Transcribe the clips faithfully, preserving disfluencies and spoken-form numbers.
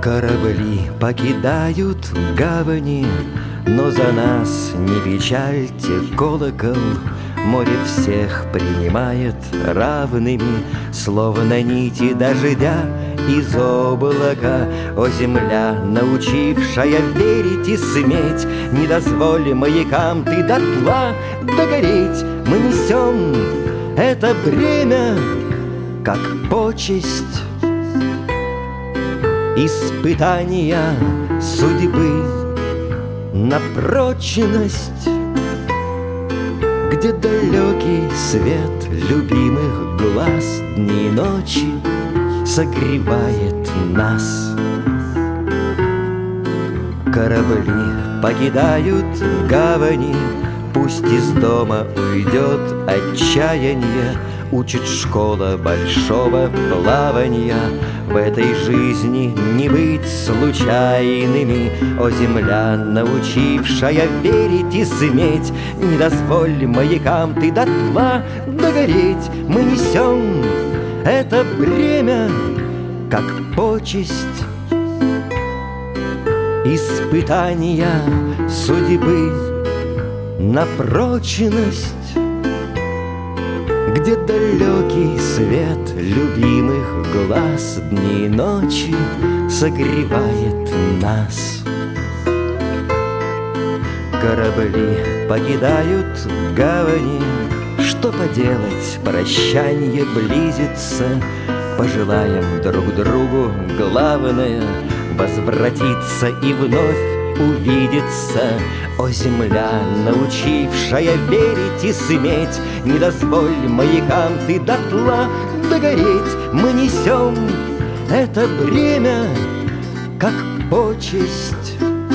Корабли покидают гавани, но за нас не печальте колокол. Море всех принимает равными, словно нити дождя из облака. О, земля, научившая верить и сметь, не дозволь маякам ты дотла догореть. Мы несем это бремя, как почесть, испытания судьбы на прочность, где далекий свет любимых глаз дни и ночи согревает нас. Корабли покидают гавани, пусть из дома уйдет отчаяние. Учит школа большого плавания, в этой жизни не быть случайными. О, земля, научившая верить и сметь, не дозволь маякам ты дотла догореть. Мы несем это бремя, как почесть, испытания судьбы на прочность, где далекий свет любимых глаз дни и ночи согревает нас. Корабли покидают гавани, что поделать, прощанье близится. Пожелаем друг другу главное возвратиться и вновь увидеться. О, земля, научившая верить и сметь, не дозволь маякам ты дотла догореть. Мы несем это бремя, как почесть,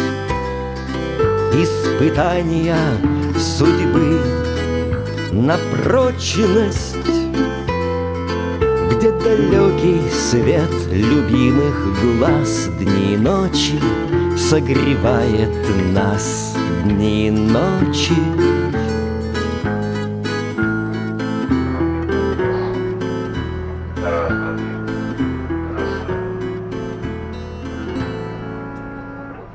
испытания судьбы на прочность, где далекий свет любимых глаз дни и ночи согревает нас. Дни и ночи